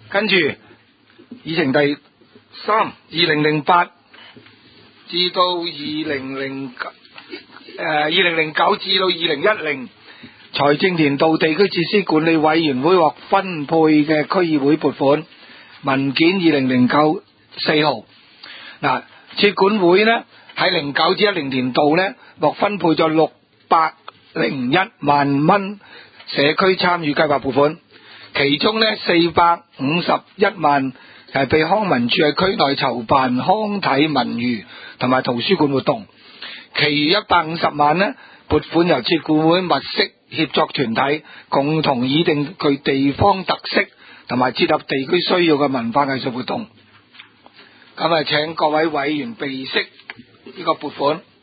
跟住議程第3 2008至到2009至到2010財政年度地區設施管理委員會獲分配嘅區議會撥款文件2009 4號。嗱，設管會呢喺09至10年度呢獲分配咗601萬蚊社區參與計劃撥款，其中呢451萬係被康文署喺區內籌辦康體文娛同埋圖書館活動，其餘150萬呢撥款由設管會物色協作團體共同擬定具地方特色同埋切合地區需要嘅文化藝術活動。咁請各位委員備悉呢個撥款。